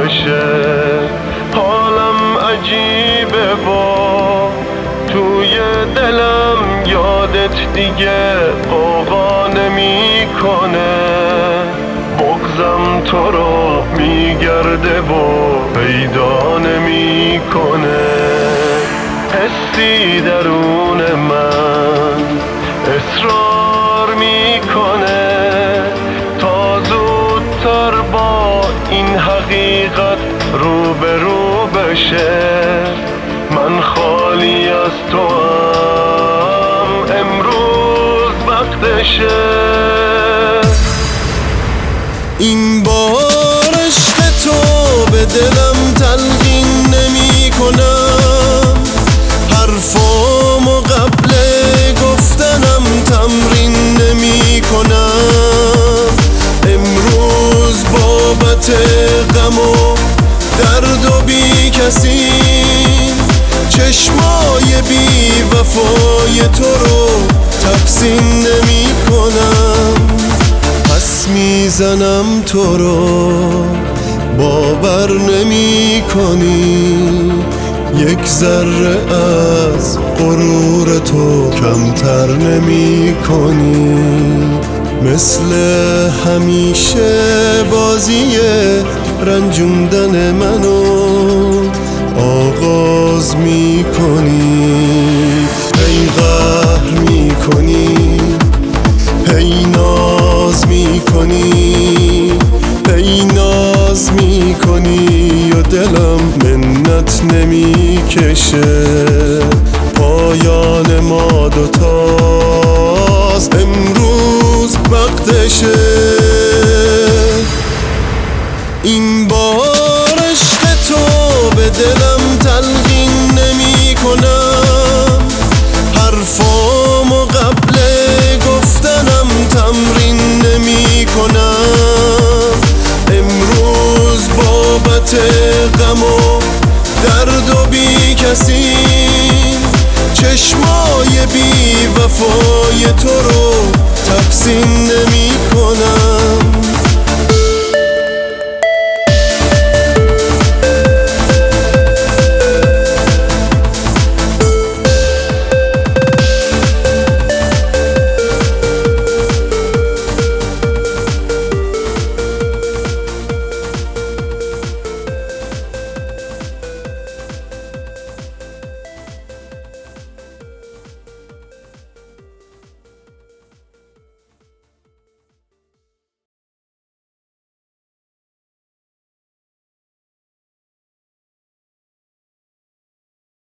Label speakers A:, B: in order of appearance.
A: بشه. حالم عجیبه با توی دلم یادت دیگه قوقا نمیکنه. بغضم تو رو میگرده و پیدا نمیکنه. حسی درون من اصرار میکنه تا زودتر با این حقیقت روبرو بشه. من خالی از تو هم امروز وقتشه.
B: این بار عشق تو به دلم تلقین نمی کنم. حرفامو قبل گفتنم تمرین نمی کنم. امروز بابت غم و درد و بی کسی چشمای بی وفای تو رو تقسیم نمی کنم. پس میزنم تو رو باور نمی کنی. یک ذره از غرور تو کمتر نمی کنی. مثل همیشه بازی رنجوندن منو آغاز می کنی. هی قهر می کنی، هی ناز می کنی، هی ناز می کنی و دلم منت نمی کشه. پایان ما دوتاست امروز وقتشه. این بار عشق تو به دلم تلقین نمی کنم. حرفامو قبل گفتنم تمرین نمی کنم. امروز بابت غم و درد و بی کسی چشمای بی وفای تو رو تقسیم نمی کنم.